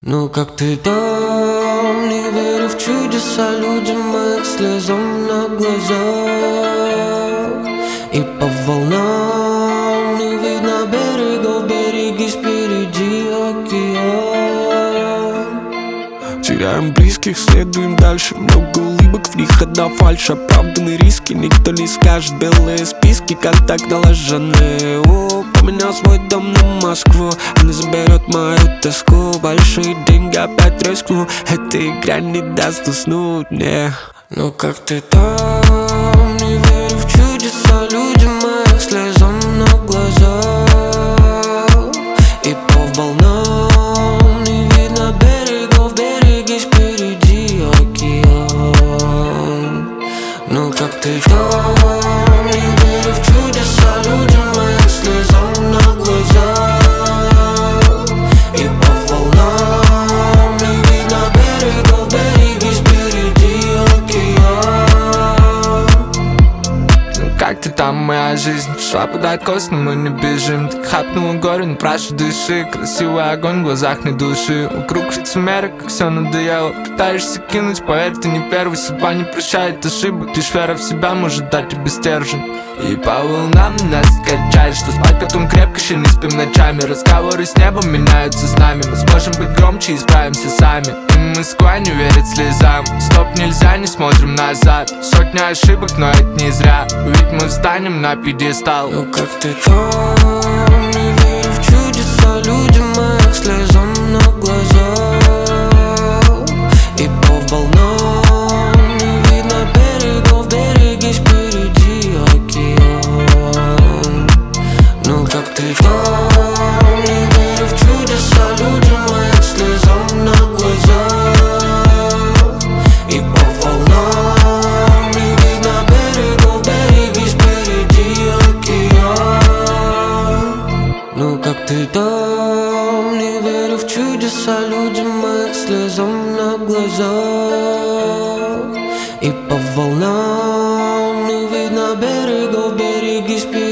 Ну как ты там, не верю в чудеса людям моих слезам на глазах. И по волнам не видно берегов, берегись, впереди океан. Теряем близких, следуем дальше. Много улыбок, в них одна фальшь. Оправданные риски, никто не скажет. Белые списки, контакт налаженный. Поменял свой дом на Москву. Она заберет мою тоску. Большие деньги опять рискну. Эта игра не даст уснуть мне. Ну как ты там, не верю в чудеса людям моих слезам на глазах. И по волнам не видно берегов, берегись, впереди океан. Ну как ты там, не верю в чудеса людям моих слезам на глазах. И по волнам не видно берегов, берегись, впереди океан. Ну как ты там, моя жизнь? Шла под откос, но мы не бежим. Так хапнула горе, но прошу дыши. Красивый огонь в глазах не души. Вокруг лицемерок, как все надоело. Пытаешься кинуть, поверь, ты не первый. Судьба не прощает ошибок. Лишь вера в себя может дать тебе стержень. И по волнам нас качает, что спать потом крепко, еще не спим ночами. Разговоры с небом меняются с нами. Мы сможем быть громче и справимся сами. И Москва не верит слезам. Стоп, нельзя, не смотрим назад. Сотни ошибок, но это не зря. Ведь мы встанем на пьедестал. Ну как ты там, не верю в чудеса людям моих слезам на глазах. И по волнам не видно берегов, берегись, впереди океан. Ну как ты там, не верю в чудеса людям моих слезам на глазах. И по волнам не видно берегов, берегись, впереди океан. Ну как ты там, не верю в чудеса людям моих слезам на глазах. И по волнам не видно берегов, берегись, впереди